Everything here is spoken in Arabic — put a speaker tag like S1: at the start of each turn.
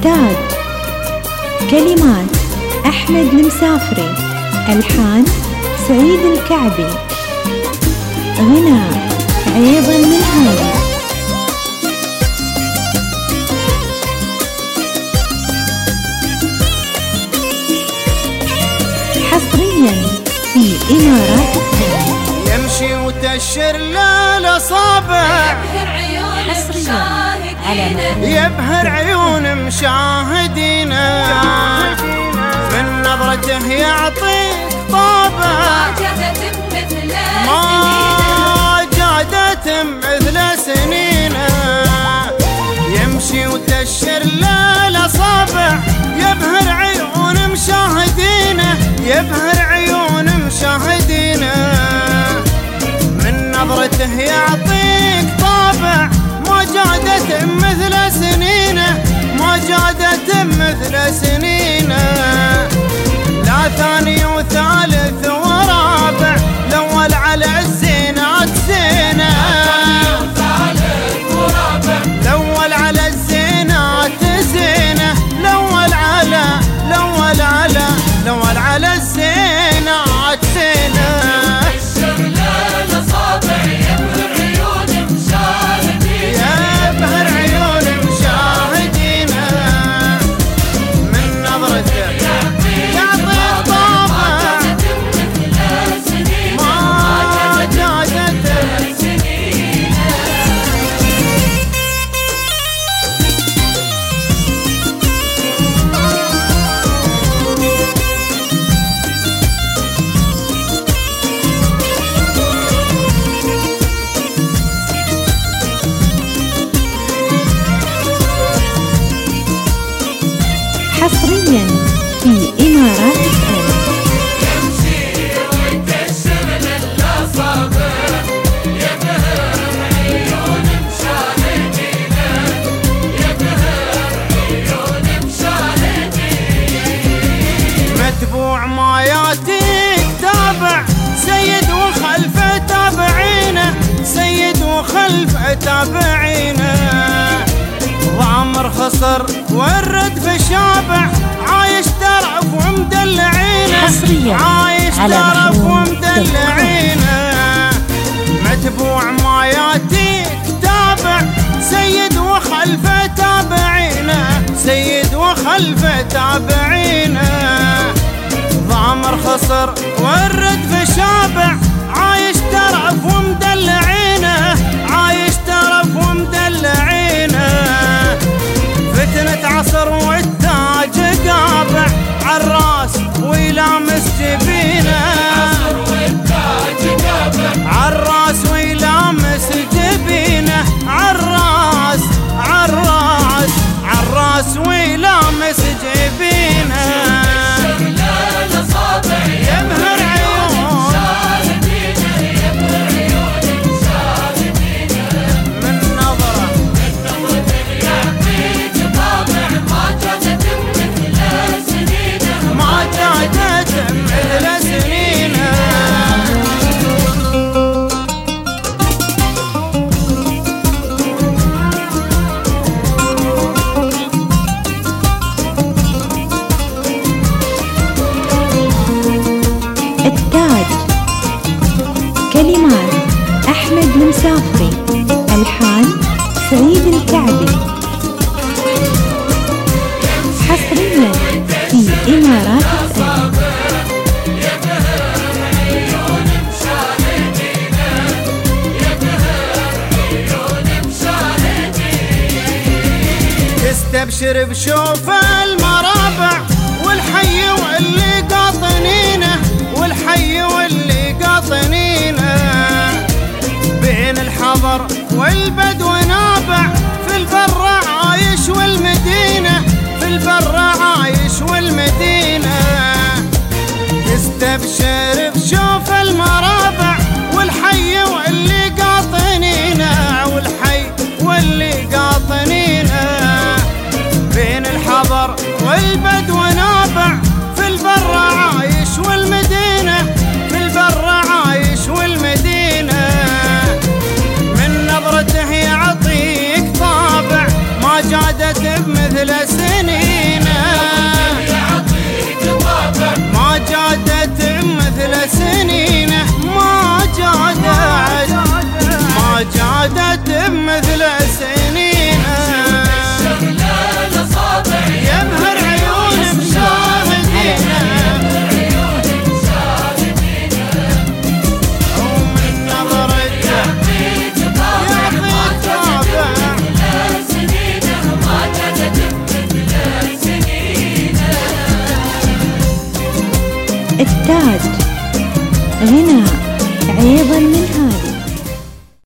S1: إعداد كلمات أحمد المسافري، ألحان سعيد الكعبي، غناء عيض المنهالي. حصريا في إمارات الثانية.
S2: يمشي وتشر للأصابع، يبهر عيون مشاهدينا، من نظرته يعطيك طابع ما جادت مثل سنينا. يمشي وتشر للأصابع، يبهر عيون مشاهدينا، يبهر عيون مشاهدينا، من نظرته يعطيك طابع ما جادت مثل سنينه، ما جادت مثل سنينه. لا ثاني وثالث ورابع، الأول على الزينات زينه، الأول على الزينات زينه، الأول على الزينات زينه.
S1: حصريا في إمارات الثانية.
S3: يمشي ويكسر للأصابع، يبهر عيون مشاهدينا، يبهر عيون مشاهدينا.
S2: متبوع ما ياتيك تابع، سيد وخلفه تابعينه، سيد وخلفه تابعينه. ضامر خسر والردف شابع، عايش ترف ومدلعينه، عايش ترف ومدلعينه. متبوع ما ياتيك تابع، سيد وخلفه تابعينه، سيد وخلفه تابعينه. ضامر خسر والردف شابع، عايش ترف ومدلعينه، عايش ترف ومدلعينه. فتنة عصر والتاج قابع، عالراس ويلامس جبينه، عالراس ويلامس جبينه، عالراس ويلامس جبينه. يبهر عيون من نظره ما جادت مثل سنينه.
S1: إعداد كلمات أحمد المسافري، ألحان سعيد الكعبي. حصريا في إمارات الثانية.
S2: تستبشر بشوف المرابع، والحي واللي قاطنينه، والحي واللي قاطنينه. بين الحضر والبدو نابع، في البر عايش والمدينة، في البر عايش والمدينة. تستبشر بشوف المرابع، والحي واللي قاطنينه، والحي واللي قاطنينه. بين الحضر والبدو نابع، في البر عايش والمدينة، في البر عايش والمدينة. من نظرته
S1: التاج. غناء عيض الملحي.